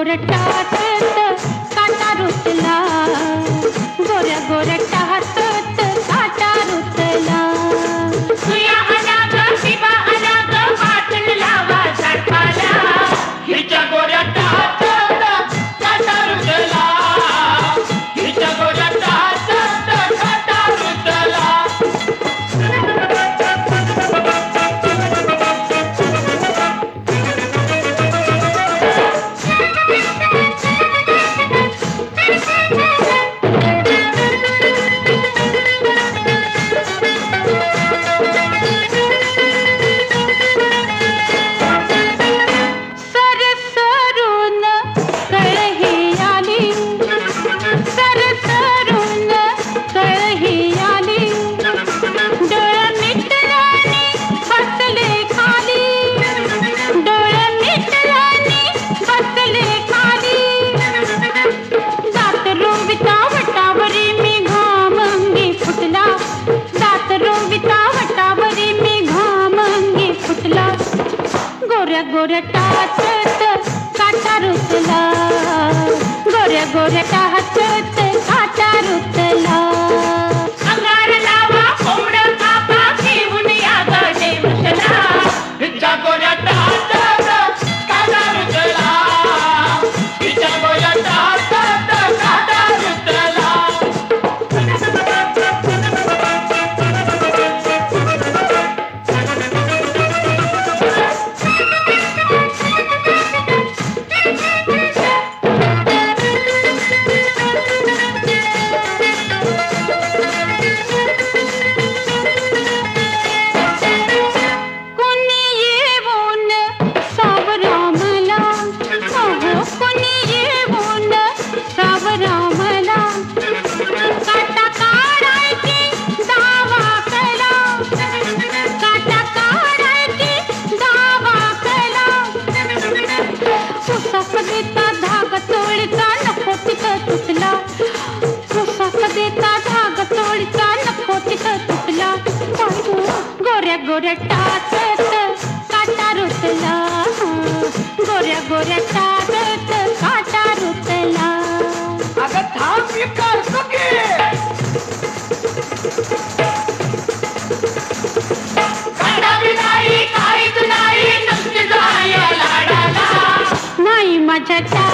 गोरटात काटा रुतला, गोऱ्या गोरटात काटा रुतला. सुया आला ग शिवा आला ग वाटण लावा झडपाला, हिच्या गोऱ्या टाच काटा रुतला, हिच्या गोऱ्या टाच काटा रुतला. गोऱ्या गोऱ्या टाचत काटा रुतला, गोऱ्या गोऱ्या टाचत काटा रुतला. अंगार लावा कोंबड कापा घेऊन या ग देवशला, हिच्या गोऱ्या टाचत काटा रुतला, हिच्या गोऱ्या टाचत काटा रुतला. गोऱ्या गोऱ्या टाचत काटा रुतला, गोऱ्या गोऱ्या टाचत काटा रुतला. अगं थांब मी करतो की. काटाबी नाही काहीच नाही नुसती जाय लाडाला, नाही माझ्या